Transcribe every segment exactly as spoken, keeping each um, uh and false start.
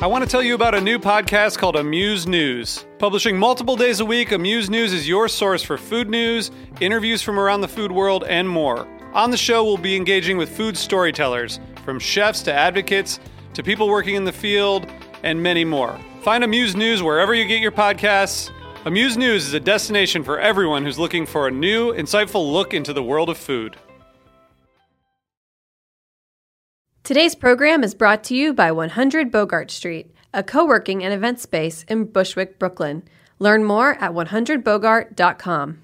I want to tell you about a new podcast called Amuse News. Publishing multiple days a week, Amuse News is your source for food news, interviews from around the food world, and more. On the show, we'll be engaging with food storytellers, from chefs to advocates to people working in the field, and many more. Find Amuse News wherever you get your podcasts. Amuse News is a destination for everyone who's looking for a new, insightful look into the world of food. Today's program is brought to you by one hundred Bogart Street, a co-working and event space in Bushwick, Brooklyn. Learn more at one hundred bogart dot com.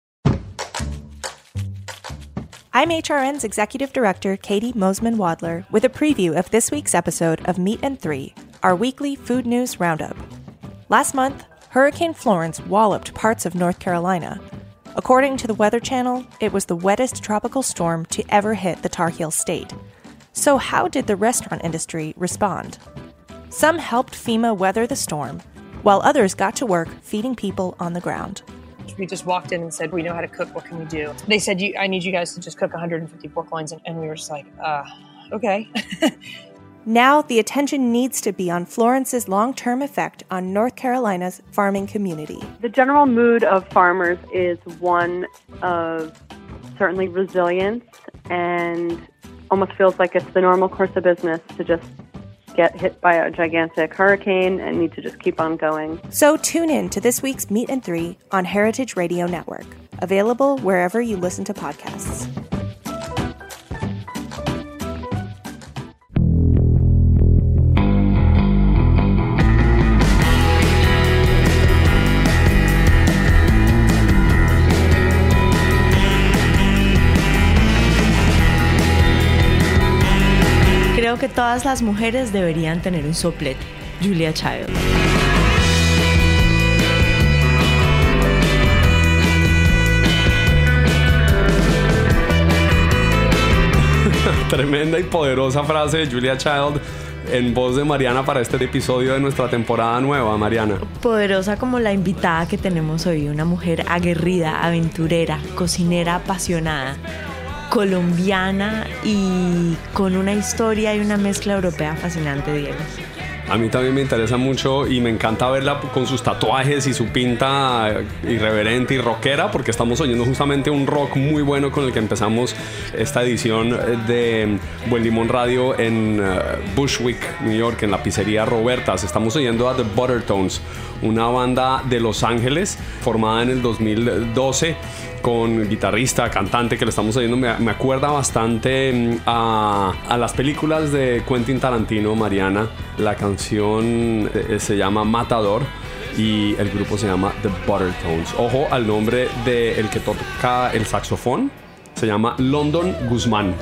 I'm H R N's Executive Director, Katie Mosman-Wadler, with a preview of this week's episode of Meat and Three, our weekly food news roundup. Last month, Hurricane Florence walloped parts of North Carolina. According to the Weather Channel, it was the wettest tropical storm to ever hit the Tar Heel state. So how did the restaurant industry respond? Some helped FEMA weather the storm, while others got to work feeding people on the ground. We just walked in and said, we know how to cook, what can we do? They said, you, I need you guys to just cook one hundred fifty pork loins, and, and we were just like, uh, okay. Now the attention needs to be on Florence's long-term effect on North Carolina's farming community. The general mood of farmers is one of certainly resilience, and almost feels like it's the normal course of business to just get hit by a gigantic hurricane and need to just keep on going. So tune in to this week's Meat and Three on Heritage Radio Network, available wherever you listen to podcasts. Creo que todas las mujeres deberían tener un soplete. Julia Child. Tremenda y poderosa frase de Julia Child en voz de Mariana para este episodio de nuestra temporada nueva, Mariana. Poderosa como la invitada que tenemos hoy, una mujer aguerrida, aventurera, cocinera apasionada, colombiana y con una historia y una mezcla europea fascinante, Diego. A mí también me interesa mucho y me encanta verla con sus tatuajes y su pinta irreverente y rockera, porque estamos oyendo justamente un rock muy bueno con el que empezamos esta edición de Buen Limón Radio en Bushwick, New York, en la pizzería Roberta's. Estamos oyendo a The Buttertones, una banda de Los Ángeles formada en el dos mil doce con guitarrista, cantante, que le estamos oyendo. Me, me acuerda bastante a, a las películas de Quentin Tarantino, Mariana. La canción eh, se llama Matador y el grupo se llama The Buttertones. Ojo al nombre del que toca el saxofón, se llama London Guzmán.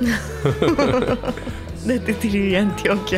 De Titirí, Antioquia.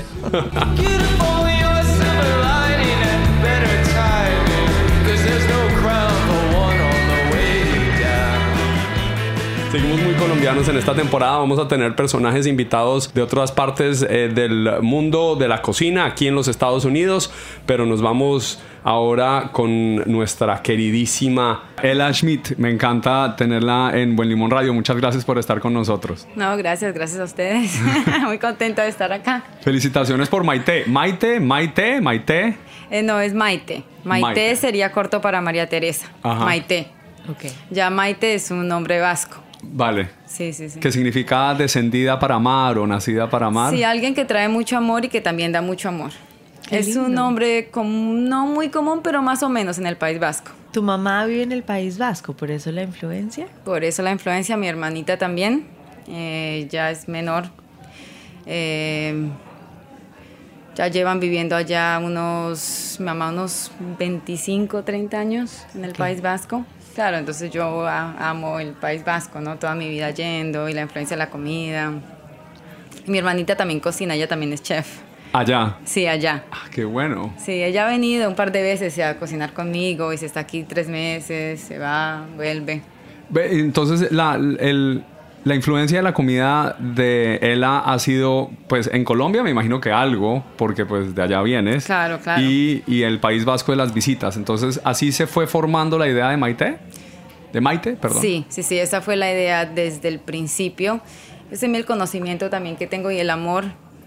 Seguimos muy colombianos en esta temporada. Vamos a tener personajes invitados de otras partes eh, del mundo de la cocina aquí en los Estados Unidos, pero nos vamos ahora con nuestra queridísima Ela Schmidt. Me encanta tenerla en Buen Limón Radio. Muchas gracias por estar con nosotros. No, gracias, gracias a ustedes. Muy contenta de estar acá. Felicitaciones por Maite. Maite, Maite, Maite. Eh, no, es Maite. Maite. Maite sería corto para María Teresa. Ajá. Maite. Okay. Ya Maite es un nombre vasco. Vale. Sí, sí, sí. ¿Qué significa descendida para amar o nacida para amar? Sí, alguien que trae mucho amor y que también da mucho amor. Qué es lindo. Un nombre común, no muy común, pero más o menos en el País Vasco. ¿Tu mamá vive en el País Vasco? ¿Por eso la influencia? Por eso la influencia. Mi hermanita también. Eh, ya es menor. Eh, ya llevan viviendo allá unos, mi mamá, unos veinticinco, treinta años en el okay. País Vasco. Claro, entonces yo amo el País Vasco, ¿no? Toda mi vida yendo y la influencia de la comida. Y mi hermanita también cocina, ella también es chef. ¿Allá? Sí, allá. Ah, qué bueno. Sí, ella ha venido un par de veces a cocinar conmigo y se está aquí tres meses, se va, vuelve. Entonces, la, el, la influencia de la comida de Ela ha sido, pues, en Colombia me imagino que algo, porque pues de allá vienes. Claro, claro. Y, y el País Vasco de las visitas. Entonces, ¿así se fue formando la idea de Maite? ¿De Maite? Perdón. Sí, sí, sí, esa fue la idea desde el principio. Ese es el conocimiento también que tengo y el amor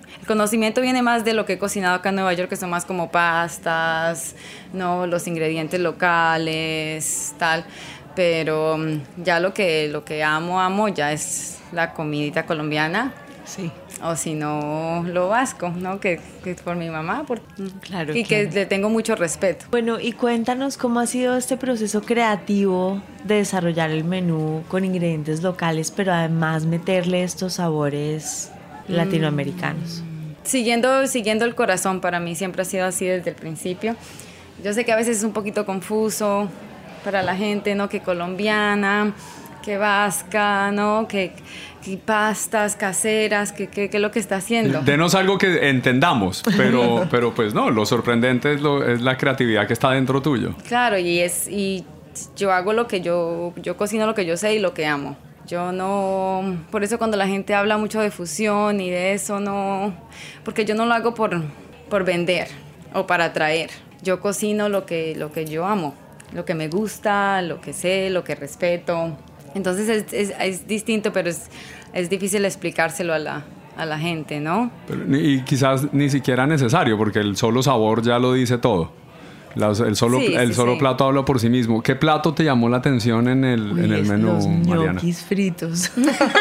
El conocimiento viene más de lo que he cocinado acá en Nueva York, que son más como pastas, ¿no? Los ingredientes locales, tal. Pero ya lo que, lo que amo, amo ya es la comidita colombiana. Sí. O si no, lo vasco, ¿no? Que, que por mi mamá. Por, claro. Y claro. que le tengo mucho respeto. Bueno, y cuéntanos cómo ha sido este proceso creativo de desarrollar el menú con ingredientes locales, pero además meterle estos sabores latinoamericanos. Siguiendo, siguiendo el corazón, para mí siempre ha sido así desde el principio. Yo sé que a veces es un poquito confuso para la gente, ¿no? Que colombiana, que vasca, ¿no? Que, que pastas caseras, que, que, que es lo que está haciendo. Denos algo que entendamos, pero, pero pues no, lo sorprendente es, lo, es la creatividad que está dentro tuyo. Claro, y, es, y yo hago lo que yo, yo cocino lo que yo sé y lo que amo. Yo no, por eso cuando la gente habla mucho de fusión y de eso, no, porque yo no lo hago por, por vender o para atraer. Yo cocino lo que, lo que yo amo, lo que me gusta, lo que sé, lo que respeto. Entonces es, es, es distinto, pero es, es difícil explicárselo a la, a la gente, ¿no? Pero, y quizás ni siquiera necesario, porque el solo sabor ya lo dice todo. La, el solo, sí, el sí, solo sí. plato habla por sí mismo. ¿Qué plato te llamó la atención en el, Uy, en el menú, los Mariana? ñoquis fritos.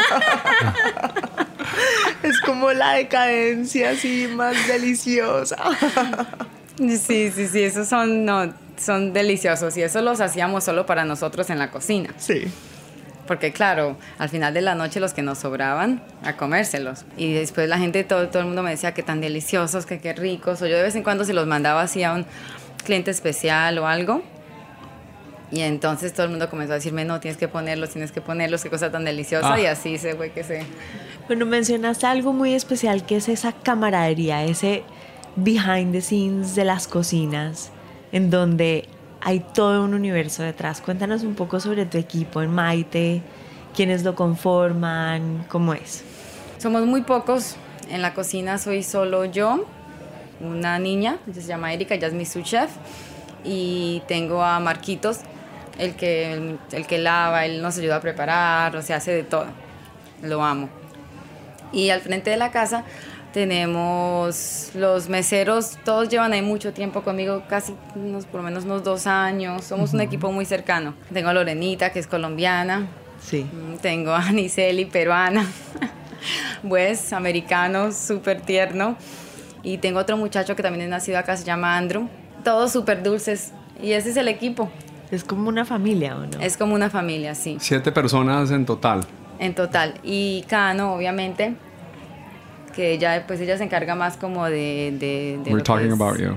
Es como la decadencia así más deliciosa. Sí, sí, sí, esos son, no, son deliciosos y eso los hacíamos solo para nosotros en la cocina. Sí. Porque claro, al final de la noche los que nos sobraban, a comérselos. Y después la gente, todo, todo el mundo me decía que tan deliciosos, que qué ricos. O yo de vez en cuando se los mandaba así a un cliente especial o algo. Y entonces todo el mundo comenzó a decirme, no, tienes que ponerlos, tienes que ponerlos, qué cosa tan deliciosa. Ah. Y así se fue que se... Bueno, mencionaste algo muy especial que es esa camaradería, ese behind the scenes de las cocinas, en donde hay todo un universo detrás. Cuéntanos un poco sobre tu equipo en Maite, quiénes lo conforman, cómo es. Somos muy pocos. En la cocina soy solo yo, una niña, ella se llama Erika, ella es mi sous chef. Y tengo a Marquitos, el que, el, el que lava, él nos ayuda a preparar, o sea, hace de todo. Lo amo. Y al frente de la casa tenemos los meseros, todos llevan ahí mucho tiempo conmigo, casi unos, por lo menos unos dos años. Somos uh-huh. un equipo muy cercano. Tengo a Lorenita, que es colombiana. Sí. Tengo a Aniceli, peruana. Pues, americano, súper tierno. Y tengo otro muchacho que también es nacido acá, se llama Andrew. Todos súper dulces. Y ese es el equipo. Es como una familia, ¿o no? Es como una familia, sí. Siete personas en total. En total. Y Cano, obviamente, que ella, pues ella se encarga más como de... de, de We're talking about you.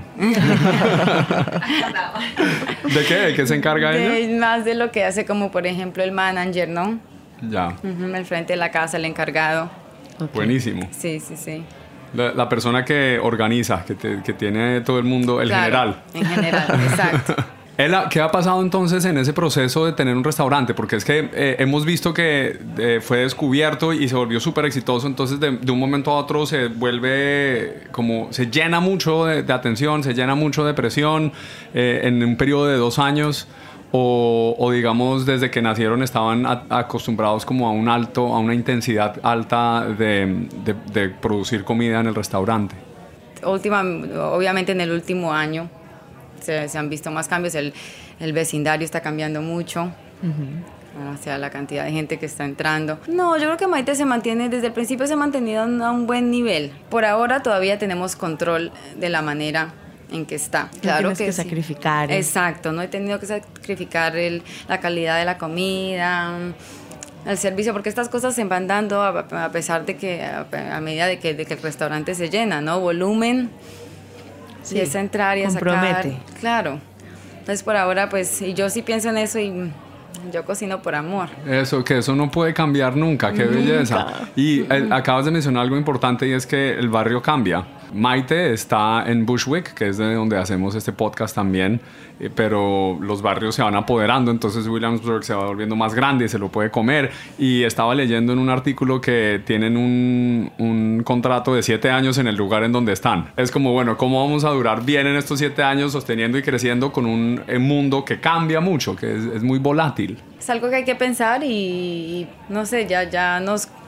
¿De qué? ¿De qué se encarga de, ella? Más de lo que hace como, por ejemplo, el manager, ¿no? Ya. Uh-huh, el frente de la casa, el encargado. Okay. Buenísimo. Sí, sí, sí. La, la persona que organiza, que, te, que tiene todo el mundo, el claro, general. En general, exacto. Ela, ¿qué ha pasado entonces en ese proceso de tener un restaurante? Porque es que eh, hemos visto que eh, fue descubierto y se volvió súper exitoso, entonces de, de un momento a otro se vuelve como, se llena mucho de, de atención, se llena mucho de presión eh, en un periodo de dos años. O, o digamos desde que nacieron estaban a, acostumbrados como a un alto, a una intensidad alta de, de, de producir comida en el restaurante. Última, obviamente en el último año se, se han visto más cambios, el, el vecindario está cambiando mucho, uh-huh. o sea, la cantidad de gente que está entrando. No, yo creo que Maite se mantiene, desde el principio se ha mantenido a un buen nivel. Por ahora todavía tenemos control de la manera en que está. No claro tienes que, que sí. sacrificar. ¿eh? Exacto, no he tenido que sacrificar el, la calidad de la comida, el servicio, porque estas cosas se van dando a, a pesar de que, a, a medida de que, de que el restaurante se llena, ¿no? Volumen, sí, y es entrar y a compromete. sacar. Claro. Entonces por ahora, pues, y yo sí pienso en eso y yo cocino por amor. Eso, que eso no puede cambiar nunca, qué Nunca. belleza. Y eh, acabas de mencionar algo importante y es que el barrio cambia. Maite está en Bushwick, que es de donde hacemos este podcast también, eh, pero los barrios se van apoderando, entonces Williamsburg se va volviendo más grande y se lo puede comer. Y estaba leyendo en un artículo que tienen un, un contrato de siete años en el lugar en donde están. Es como, bueno, ¿cómo vamos a durar bien en estos siete años sosteniendo y creciendo con un eh, mundo que cambia mucho, que es, es muy volátil? Es algo que hay que pensar y, y no sé, ya, ya nos,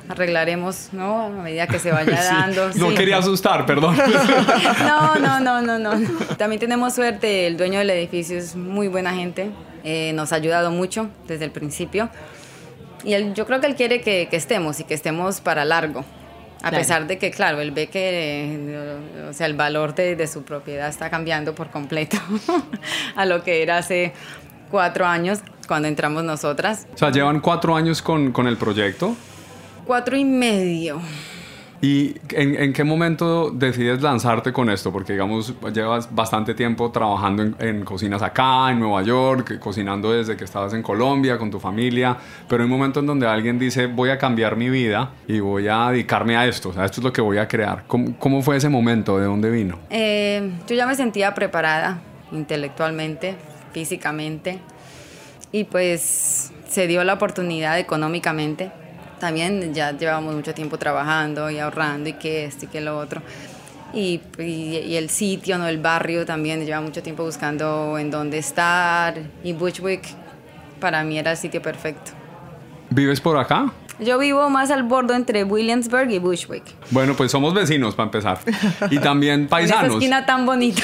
arreglaremos, ¿no? A medida que se vaya Sí. dando. No sí. quería asustar, perdón. No, no, no, no, no. También tenemos suerte, el dueño del edificio es muy buena gente, eh, nos ha ayudado mucho desde el principio. Y él, yo creo que él quiere que, que estemos y que estemos para largo. A Claro. pesar de que, claro, él ve que eh, o sea, el valor de, de su propiedad está cambiando por completo a lo que era hace cuatro años cuando entramos nosotras. O sea, llevan cuatro años con, con el proyecto. Cuatro y medio. ¿Y en, en qué momento decides lanzarte con esto? Porque, digamos, llevas bastante tiempo trabajando en, en cocinas acá, en Nueva York, cocinando desde que estabas en Colombia con tu familia, pero hay un momento en donde alguien dice, voy a cambiar mi vida y voy a dedicarme a esto, o sea, esto es lo que voy a crear. ¿Cómo, cómo fue ese momento? ¿De dónde vino? Eh, yo ya me sentía preparada intelectualmente, físicamente, y pues se dio la oportunidad económicamente. También ya llevamos mucho tiempo trabajando y ahorrando y que esto y que lo otro. Y, y, y el sitio, ¿no? El barrio también, lleva mucho tiempo buscando en dónde estar. Y Bushwick para mí era el sitio perfecto. ¿Vives por acá? Yo vivo más al borde entre Williamsburg y Bushwick. Bueno, pues somos vecinos para empezar. Y también En paisanos. esa esquina tan bonita.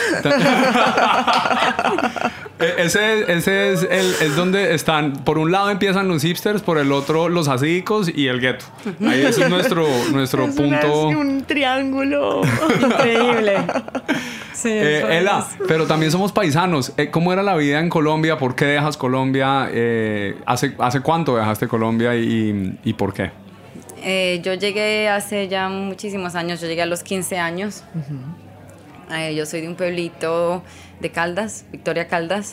Eh, Ese, ese es, el, es donde están, por un lado empiezan los hipsters, por el otro los hasídicos y el gueto. Ahí ese es nuestro, nuestro Es una- punto. un triángulo. Increíble. Sí, Eh, pues. Ela, pero también somos paisanos. Eh, ¿Cómo era la vida en Colombia? ¿Por qué dejas Colombia? Eh, ¿hace, ¿Hace cuánto dejaste Colombia y, y por qué? Eh, yo llegué hace ya muchísimos años, yo llegué a los quince años. Eh, yo soy de un pueblito de Caldas, Victoria Caldas.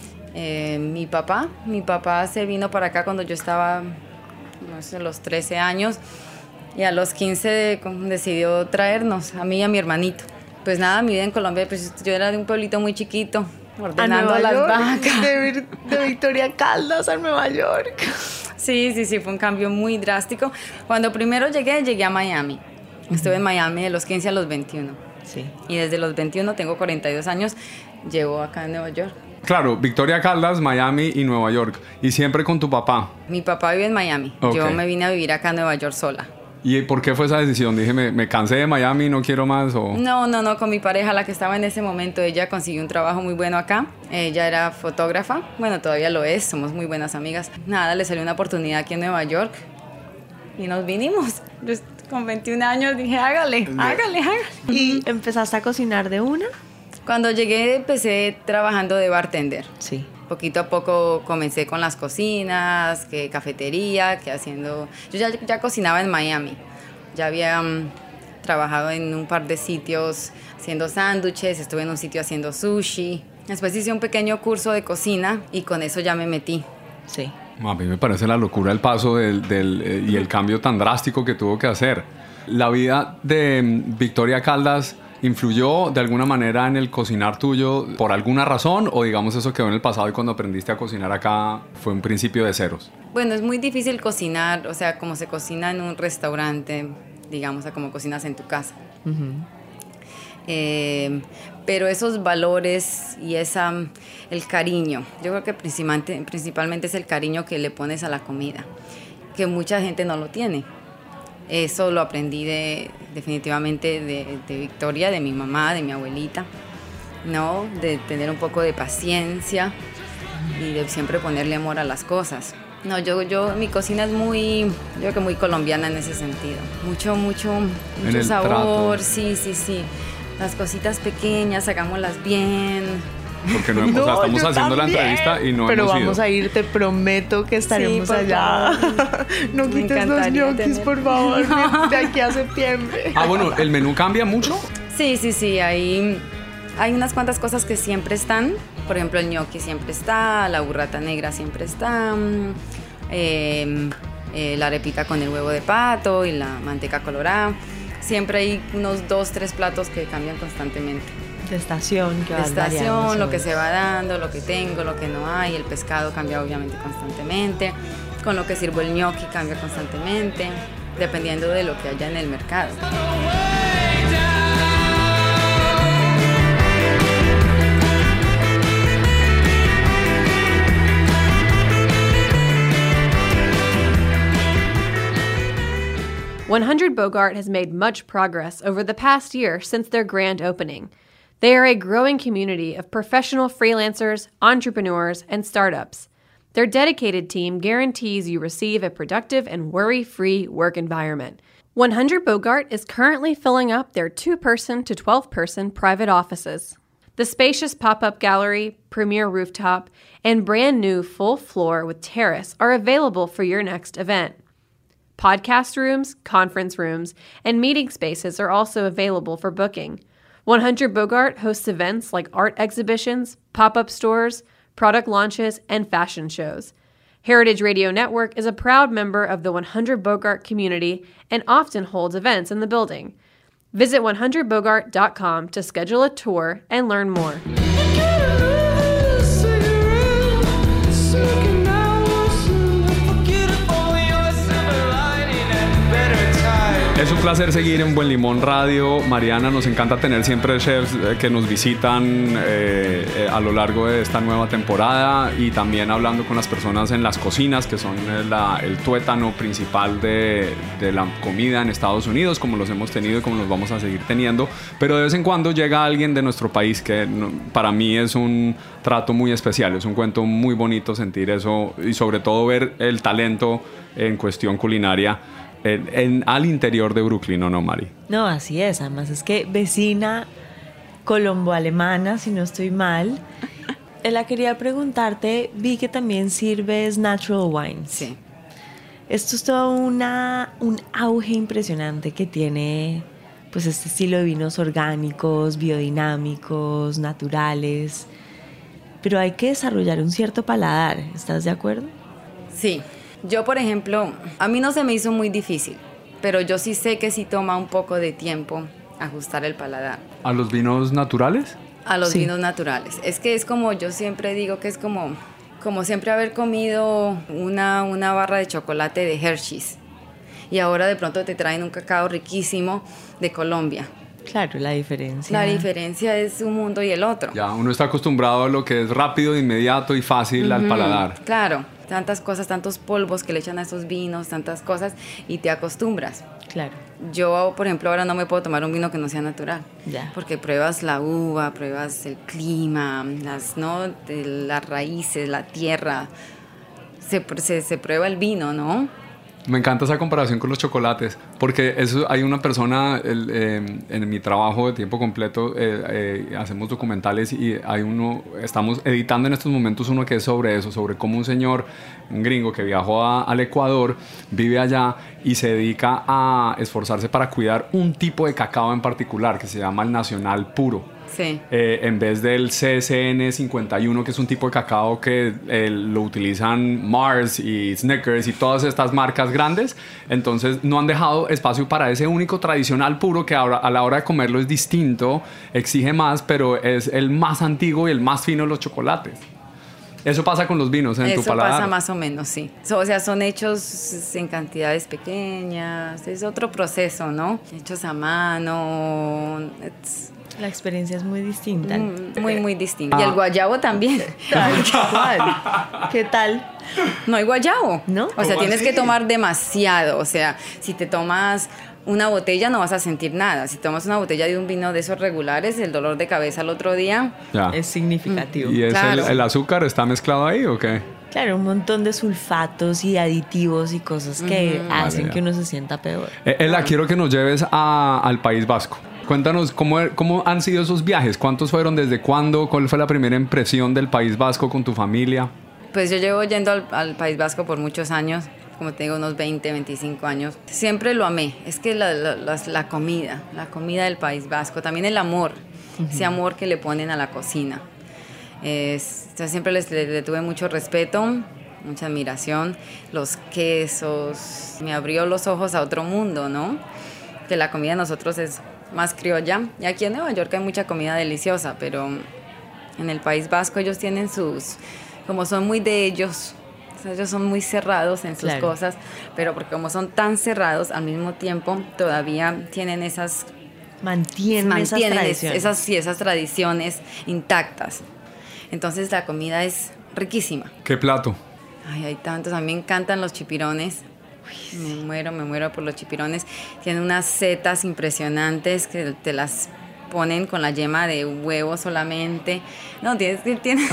Eh, mi papá, mi papá se vino para acá cuando yo estaba, no sé, los trece años, y a los quince decidió traernos, a mí y a mi hermanito. Pues nada, mi vida en Colombia, pues yo era de un pueblito muy chiquito, ordenando a Nueva las York, vacas. De, Vir- de Victoria Caldas a Nueva York. Sí, sí, sí, fue un cambio muy drástico. Cuando primero llegué, llegué a Miami. Estuve en Miami de los quince a los veintiuno. Sí. Y desde los veintiuno, tengo cuarenta y dos años, llevo acá en Nueva York. Claro, Victoria Caldas, Miami y Nueva York. Y siempre con tu papá. Mi papá vive en Miami. Ok. Yo me vine a vivir acá en Nueva York sola. ¿Y por qué fue esa decisión? Dije, me, me cansé de Miami, no quiero más. O... No, no, no, con mi pareja, la que estaba en ese momento, ella consiguió un trabajo muy bueno acá. Ella era fotógrafa, bueno, todavía lo es, somos muy buenas amigas. Nada, le salió una oportunidad aquí en Nueva York y nos vinimos. Yo con veintiún años dije, hágale, hágale, hágale. ¿Y empezaste a cocinar de una? Cuando llegué empecé trabajando de bartender. Sí. Poquito a poco comencé con las cocinas, que cafetería, que haciendo... Yo ya, ya cocinaba en Miami. Ya había um, trabajado en un par de sitios haciendo sándwiches, estuve en un sitio haciendo sushi. Después hice un pequeño curso de cocina y con eso ya me metí. Sí. A mí me parece la locura el paso del, del, eh, y el cambio tan drástico que tuvo que hacer. ¿La vida de mm, Victoria Caldas influyó de alguna manera en el cocinar tuyo por alguna razón o digamos eso quedó en el pasado y cuando aprendiste a cocinar acá fue un principio de ceros? Bueno, es muy difícil cocinar, o sea, como se cocina en un restaurante, digamos, a como cocinas en tu casa. Eh, pero esos valores y esa, el cariño, yo creo que principalmente, principalmente es el cariño que le pones a la comida, que mucha gente no lo tiene. Eso lo aprendí de, definitivamente de, de Victoria, de mi mamá, de mi abuelita, ¿no? De tener un poco de paciencia y de siempre ponerle amor a las cosas. No, yo, yo, mi cocina es muy, yo creo que muy colombiana en ese sentido. Mucho, mucho, mucho el sabor, trato. sí, sí, sí. Las cositas pequeñas, hagámoslas bien. Porque no, o sea, estamos yo haciendo la también. entrevista y no Pero hemos vamos ido. a ir, te prometo que estaremos por allá. favor. No Me quites los encantaría ñoquis, tener- por favor, de aquí a septiembre. Ah, bueno, ¿el menú cambia mucho? Sí, sí, sí, hay, hay unas cuantas cosas que siempre están. Por ejemplo, el ñoqui siempre está, la burrata negra siempre está, mm, eh, eh, la arepita con el huevo de pato y la manteca colorada. Siempre hay unos dos, tres platos que cambian constantemente. De estación, que De vas variando, estación, lo que sobre- se va dando, lo que tengo, lo que no hay. El pescado cambia obviamente constantemente. Con lo que sirvo el ñoqui cambia constantemente, dependiendo de lo que haya en el mercado. one hundred Bogart has made much progress over the past year since their grand opening. They are a growing community of professional freelancers, entrepreneurs, and startups. Their dedicated team guarantees you receive a productive and worry-free work environment. one hundred Bogart is currently filling up their two-person to twelve-person private offices. The spacious pop-up gallery, premier rooftop, and brand new full floor with terrace are available for your next event. Podcast rooms, conference rooms, and meeting spaces are also available for booking. one hundred Bogart hosts events like art exhibitions, pop-up stores, product launches, and fashion shows. Heritage Radio Network is a proud member of the one hundred Bogart community and often holds events in the building. Visit one hundred bogart dot com to schedule a tour and learn more. Es un placer seguir en Buen Limón Radio. Mariana, nos encanta tener siempre chefs que nos visitan eh, eh, a lo largo de esta nueva temporada y también hablando con las personas en las cocinas, que son la, el tuétano principal de, de la comida en Estados Unidos, como los hemos tenido y como los vamos a seguir teniendo. Pero de vez en cuando llega alguien de nuestro país que no, para mí es un trato muy especial, es un cuento muy bonito sentir eso y sobre todo ver el talento en cuestión culinaria En, en, al interior de Brooklyn, ¿o no, Mari? No, así es. Además es que vecina colombo-alemana, si no estoy mal. La quería preguntarte, vi que también sirves natural wines. Sí. Esto es todo una, un auge impresionante que tiene pues este estilo de vinos orgánicos, biodinámicos, naturales. Pero hay que desarrollar un cierto paladar. ¿Estás de acuerdo? Sí. Yo, por ejemplo, a mí no se me hizo muy difícil, pero yo sí sé que sí toma un poco de tiempo ajustar el paladar. ¿A los vinos naturales? A los Sí. vinos naturales. Es que es como, yo siempre digo que es como, como siempre haber comido una, una barra de chocolate de Hershey's y ahora de pronto te traen un cacao riquísimo de Colombia. Claro, la diferencia. La diferencia es un mundo y el otro. Ya, uno está acostumbrado a lo que es rápido, inmediato y fácil uh-huh. al paladar. Claro, tantas cosas, tantos polvos que le echan a esos vinos, tantas cosas, y te acostumbras. Claro. Yo, por ejemplo, ahora no me puedo tomar un vino que no sea natural. Ya. Porque pruebas la uva, pruebas el clima, las, ¿no? de las raíces, la tierra. Se, se, se prueba el vino, ¿no? Me encanta esa comparación con los chocolates, porque eso, hay una persona el, eh, en mi trabajo de tiempo completo, eh, eh, hacemos documentales y hay uno, estamos editando en estos momentos uno que es sobre eso, sobre cómo un señor, un gringo que viajó a, al Ecuador, vive allá y se dedica a esforzarse para cuidar un tipo de cacao en particular que se llama el Nacional Puro. Sí. Eh, en vez del C S N cincuenta y uno, que es un tipo de cacao que eh, lo utilizan Mars y Snickers y todas estas marcas grandes, entonces no han dejado espacio para ese único tradicional puro que ahora, a la hora de comerlo es distinto, exige más, pero es el más antiguo y el más fino de los chocolates. Eso pasa con los vinos en Eso tu paladar. pasa más o menos, sí. O sea, son hechos en cantidades pequeñas, es otro proceso, ¿no? Hechos a mano. It's... La experiencia es muy distinta. Muy, muy distinta. Ah. Y el guayabo también. Tal cual. ¿Qué tal? No hay guayabo. ¿No? O sea, tienes así? que tomar demasiado. O sea, si te tomas una botella no vas a sentir nada. Si tomas una botella de un vino de esos regulares, el dolor de cabeza al otro día Ya. Es significativo. ¿Y es Claro. el, el azúcar está mezclado ahí o qué? Claro, un montón de sulfatos y aditivos y cosas que Uh-huh. hacen Vale, que uno se sienta peor. Eh, Ela, quiero que nos lleves a, al País Vasco. Cuéntanos cómo, cómo han sido esos viajes, cuántos fueron, desde cuándo, cuál fue la primera impresión del País Vasco con tu familia. Pues yo llevo yendo al, al País Vasco por muchos años, como te digo, unos veinte, veinticinco años. Siempre lo amé. Es que la, la, la, la comida, la comida del País Vasco, también el amor, uh-huh. ese amor que le ponen a la cocina. Es, o sea, siempre les, le, le tuve mucho respeto, mucha admiración. Los quesos, me abrió los ojos a otro mundo, ¿no? Que la comida de nosotros es más criolla. Y aquí en Nueva York hay mucha comida deliciosa, pero en el País Vasco ellos tienen sus... como son muy de ellos, o sea, ellos son muy cerrados en sus Claro. cosas, pero porque como son tan cerrados, al mismo tiempo todavía tienen esas... Mantienen, esas mantienen es- tradiciones. esas, sí, esas tradiciones intactas. Entonces la comida es riquísima. ¿Qué plato? Ay, hay tantos. A mí me encantan los chipirones. Me muero, me muero por los chipirones. Tienen unas setas impresionantes que te las ponen con la yema de huevo solamente. No, tienes que... Tienes...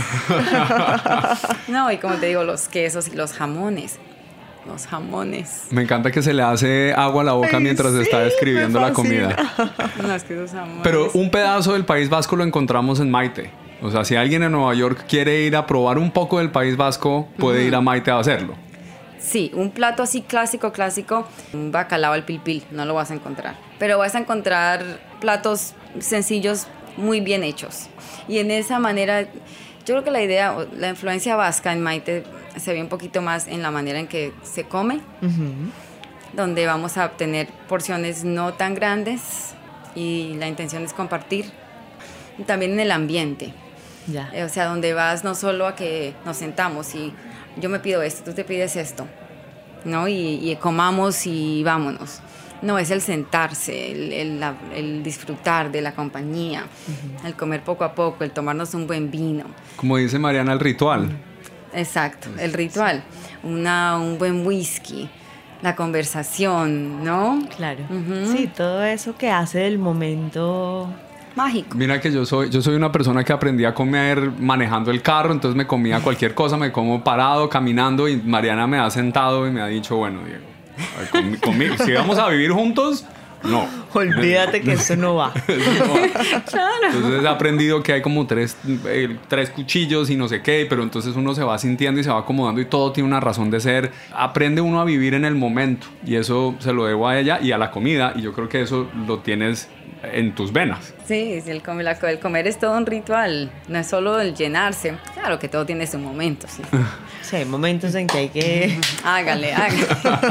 no, y como te digo, los quesos y los jamones. Los jamones. Me encanta que se le hace agua a la boca. Ay, mientras sí, está describiendo la comida. No, es que esos jamones. Pero un pedazo del País Vasco lo encontramos en Maite. O sea, si alguien en Nueva York quiere ir a probar un poco del País Vasco, puede uh-huh. ir a Maite a hacerlo. Sí, un plato así clásico, clásico, un bacalao al pilpil, no lo vas a encontrar. Pero vas a encontrar platos sencillos, muy bien hechos. Y en esa manera, yo creo que la idea, la influencia vasca en Maite se ve un poquito más en la manera en que se come, uh-huh. donde vamos a obtener porciones no tan grandes y la intención es compartir. Y también en el ambiente. Ya. O sea, donde vas no solo a que nos sentamos y yo me pido esto, tú te pides esto, ¿no? Y, y comamos y vámonos. No, es el sentarse, el, el, la, el disfrutar de la compañía, uh-huh. el comer poco a poco, el tomarnos un buen vino. Como dice Mariana, el ritual. Exacto, el ritual. Una, un buen whisky, la conversación, ¿no? Claro. Uh-huh. Sí, todo eso que hace del momento... mágico. Mira que yo soy, yo soy una persona que aprendí a comer manejando el carro, entonces me comía cualquier cosa, me como parado, caminando, y Mariana me ha sentado y me ha dicho, bueno, Diego, con, conmigo, si vamos a vivir juntos, no. Olvídate que eso no va. Eso no va. Claro. Entonces he aprendido que hay como tres, eh, tres cuchillos y no sé qué, pero entonces uno se va sintiendo y se va acomodando y todo tiene una razón de ser. Aprende uno a vivir en el momento y eso se lo debo a ella y a la comida, y yo creo que eso lo tienes en tus venas. Sí, el comer, el comer es todo un ritual, no es solo el llenarse. Claro que todo tiene su momento, sí. Sí, hay momentos en que hay que... hágale, hágale.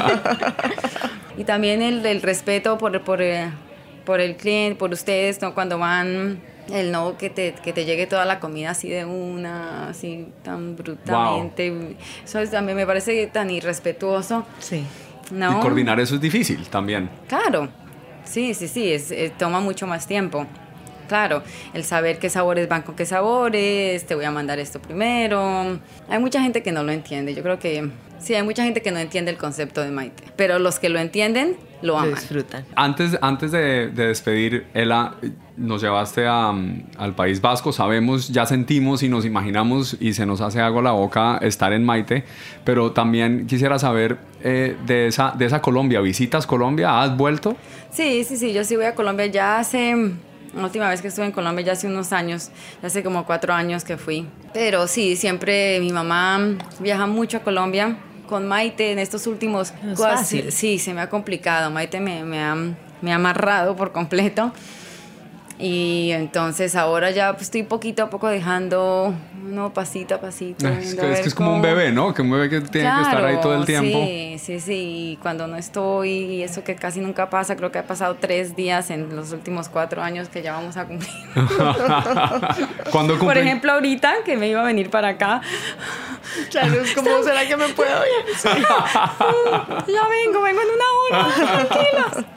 Y también el, el respeto por, por, por el cliente, por ustedes, ¿no? Cuando van, el no que te, que te llegue toda la comida así de una, así tan brutalmente. Wow. Eso es, también me parece tan irrespetuoso. Sí. ¿No? Y coordinar eso es difícil también. Claro. Sí, sí, sí, es, es, toma mucho más tiempo. Claro, el saber qué sabores van con qué sabores, te voy a mandar esto primero. Hay mucha gente que no lo entiende. Yo creo que sí, hay mucha gente que no entiende el concepto de Maite. Pero los que lo entienden, lo aman. Lo disfrutan. Antes, antes de, de despedir, Ela, nos llevaste a, al País Vasco. Sabemos, ya sentimos y nos imaginamos y se nos hace agua la boca estar en Maite. Pero también quisiera saber eh, de, esa, de esa Colombia. ¿Visitas Colombia? ¿Has vuelto? Sí, sí, sí. Yo sí voy a Colombia ya hace... La última vez que estuve en Colombia ya hace unos años, ya hace como cuatro años que fui. Pero sí, siempre mi mamá viaja mucho a Colombia. Con Maite en estos últimos... No es fácil. Sí, se me ha complicado. Maite me, me, ha, me ha amarrado por completo. Y entonces ahora ya pues, estoy poquito a poco dejando, no, pasito a pasito. Es que, es, que es como un bebé, ¿no? Que un bebé que tiene claro, que estar ahí todo el tiempo. Sí, sí, sí. Y cuando no estoy, y eso que casi nunca pasa, creo que ha pasado tres días en los últimos cuatro años que ya vamos a cumplir. ¿Cuándo cumple? Por ejemplo, ahorita que me iba a venir para acá. Claro, es como, ¿será que me puedo ir? Sí. Ya vengo, vengo en una hora, tranquilos.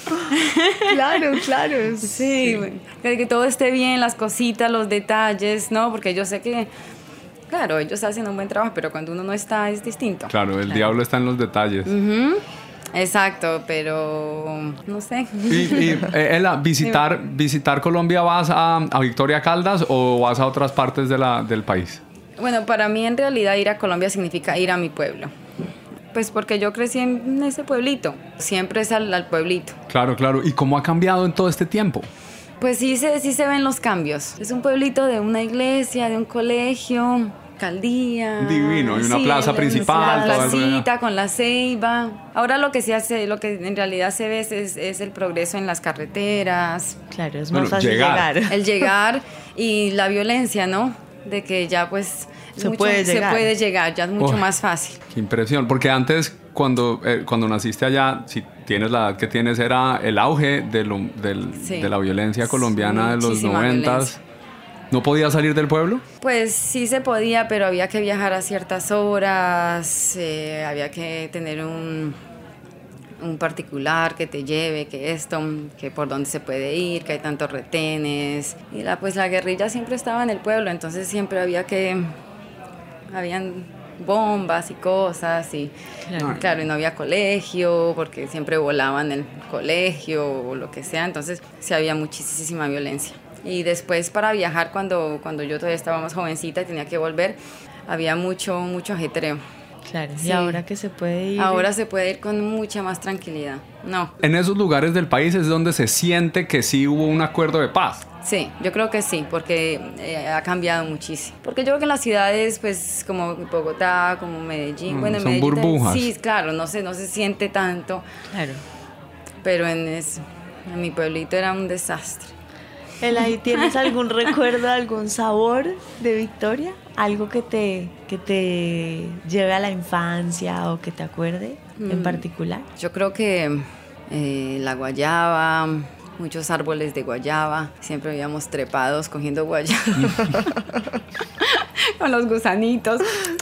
Claro, claro. Sí, sí. Que, que todo esté bien, las cositas, los detalles, ¿no? Porque yo sé que, claro, ellos hacen un buen trabajo, pero cuando uno no está es distinto. Claro, el claro. diablo está en los detalles. Uh-huh. Exacto, pero no sé. Y, y eh, Ela, visitar, visitar Colombia, ¿vas a, a Victoria Caldas o vas a otras partes de la, del país? Bueno, para mí en realidad ir a Colombia significa ir a mi pueblo. Pues porque yo crecí en ese pueblito, siempre es al, al pueblito. Claro, claro. ¿Y cómo ha cambiado en todo este tiempo? Pues sí se, sí se ven los cambios. Es un pueblito de una iglesia, de un colegio, alcaldía. Divino, y una sí, plaza principal. La placita con la ceiba. Ahora lo que sí hace, lo que en realidad se ve es, es, es el progreso en las carreteras. Claro, es más bueno, fácil llegar. llegar. El llegar y la violencia, ¿no? De que ya pues... Se, mucho, puede, se llegar. puede llegar, ya es mucho oh, más fácil. Qué impresión, porque antes cuando, eh, cuando naciste allá, si tienes la edad que tienes, era el auge de, lo, del, sí. de la violencia colombiana sí, de los noventas. ¿No podías salir del pueblo? Pues sí se podía, pero había que viajar a ciertas horas, eh, había que tener un, un particular que te lleve, que esto, que por dónde se puede ir, que hay tantos retenes. Y la, pues la guerrilla siempre estaba en el pueblo, entonces siempre había que... Habían bombas y cosas, y claro. claro, y no había colegio, porque siempre volaban en el colegio o lo que sea, entonces sí había muchísima violencia. Y después para viajar, cuando, cuando yo todavía estaba más jovencita y tenía que volver, había mucho, mucho ajetreo. Claro, sí. Y ahora que se puede ir... Ahora se puede ir con mucha más tranquilidad. No. En esos lugares del país es donde se siente que sí hubo un acuerdo de paz. Sí, yo creo que sí, porque eh, ha cambiado muchísimo. Porque yo creo que en las ciudades, pues, como Bogotá, como Medellín, mm, bueno, en son Medellín, burbujas. Sí, claro, no se, no se siente tanto. Claro. Pero en, es, en mi pueblito era un desastre. Elaí, ¿tienes algún recuerdo, algún sabor de Victoria? ¿Algo que te, que te lleve a la infancia o que te acuerde mm. en particular? Yo creo que eh, la guayaba, muchos árboles de guayaba, siempre íbamos trepados cogiendo guayaba. Con los gusanitos.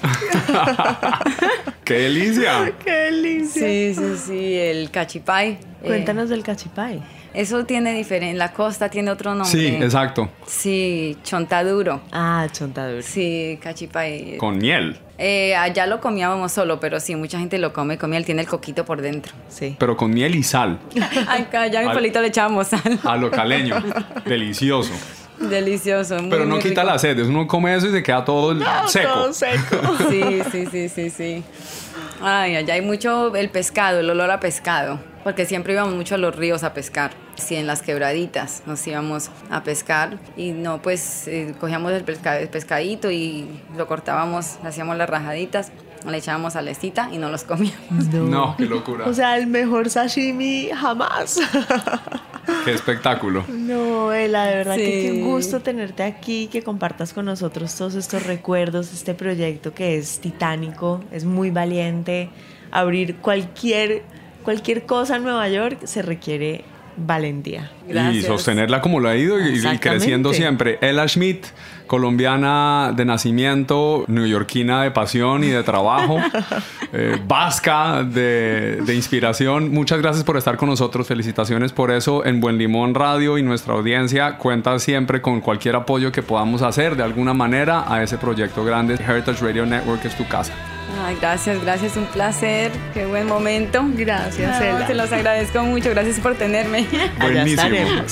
¡Qué delicia! ¡Qué delicia! Sí, sí, sí, el cachipay. Cuéntanos eh, del cachipay. Eso tiene diferente, en la costa tiene otro nombre. Sí, exacto. Sí, chontaduro. Ah, chontaduro. Sí, cachipay. Con miel. Eh, allá lo comíamos solo, pero sí, mucha gente lo come con miel, tiene el coquito por dentro. Sí. Pero con miel y sal. Acá ya mi Al, polito le echábamos sal. A lo caleño. Delicioso. Delicioso. Muy, pero no muy quita rico. la sed, uno come eso y se queda todo no, seco. Todo seco. Sí, sí, sí, sí, sí. Ay, allá hay mucho el pescado, el olor a pescado, porque siempre íbamos mucho a los ríos a pescar. Sí, en las quebraditas nos íbamos a pescar y no, pues eh, cogíamos el, pesca, el pescadito y lo cortábamos, hacíamos las rajaditas, le echábamos salecita y no los comíamos. No, no, qué locura. O sea, el mejor sashimi jamás. Qué espectáculo. No, Ela, de verdad Sí. que qué gusto tenerte aquí, que compartas con nosotros todos estos recuerdos, este proyecto que es titánico, es muy valiente. Abrir cualquier, cualquier cosa en Nueva York se requiere valentía. Gracias. Y sostenerla como lo ha ido y, y creciendo siempre. Ela Schmidt, colombiana de nacimiento, neoyorquina de pasión y de trabajo, eh, vasca de, de inspiración. Muchas gracias por estar con nosotros. Felicitaciones por eso. En Buen Limón Radio y nuestra audiencia cuenta siempre con cualquier apoyo que podamos hacer de alguna manera a ese proyecto grande. Heritage Radio Network es tu casa. Ay, gracias, gracias, un placer, qué buen momento. Gracias, no, Ela. te los agradezco mucho, gracias por tenerme. Buenísimo.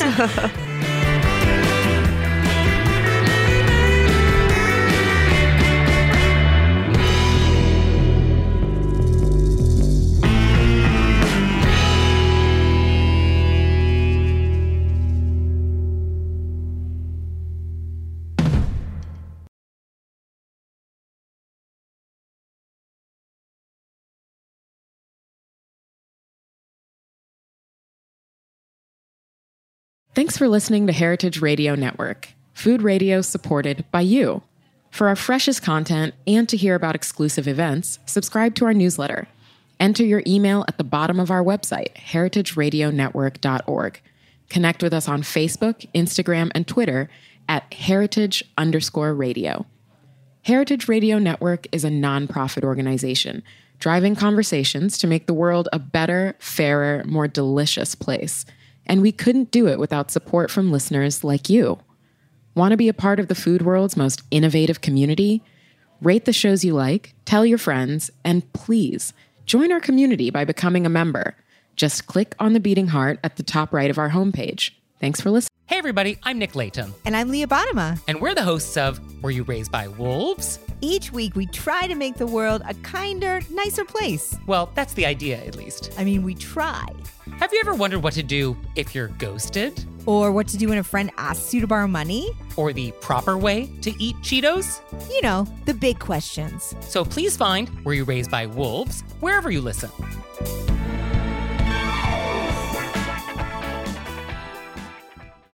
Thanks for listening to Heritage Radio Network, food radio supported by you. For our freshest content and to hear about exclusive events, subscribe to our newsletter. Enter your email at the bottom of our website, heritage radio network dot org. Connect with us on Facebook, Instagram, and Twitter at heritage underscore radio. Heritage Radio Network is a nonprofit organization driving conversations to make the world a better, fairer, more delicious place. And we couldn't do it without support from listeners like you. Want to be a part of the food world's most innovative community? Rate the shows you like, tell your friends, and please join our community by becoming a member. Just click on the beating heart at the top right of our homepage. Thanks for listening. Hey everybody, I'm Nick Latham. And I'm Leah Bottima. And we're the hosts of Were You Raised by Wolves? Each week we try to make the world a kinder, nicer place. Well, that's the idea, at least. I mean, we try. Have you ever wondered what to do if you're ghosted? Or what to do when a friend asks you to borrow money? Or the proper way to eat Cheetos? You know, the big questions. So please find Were You Raised by Wolves wherever you listen.